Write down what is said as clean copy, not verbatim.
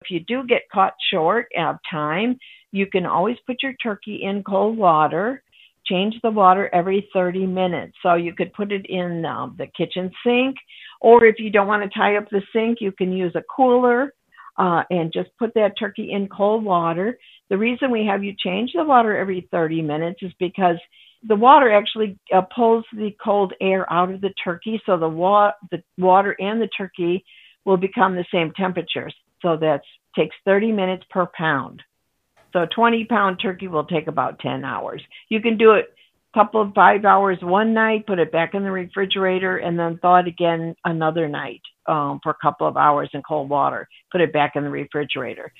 you do get caught short of time, you can always put your turkey in cold water. Change the water every 30 minutes. So you could put it in the kitchen sink, or if you don't want to tie up the sink, you can use a cooler and just put that turkey in cold water. The reason we have you change the water every 30 minutes is because the water actually pulls the cold air out of the turkey, so the water and the turkey will become the same temperature. So that takes 30 minutes per pound. So a 20-pound turkey will take about 10 hours. You can do it a couple of 5 hours one night, put it back in the refrigerator, and then thaw it again another night for a couple of hours in cold water. Put it back in the refrigerator.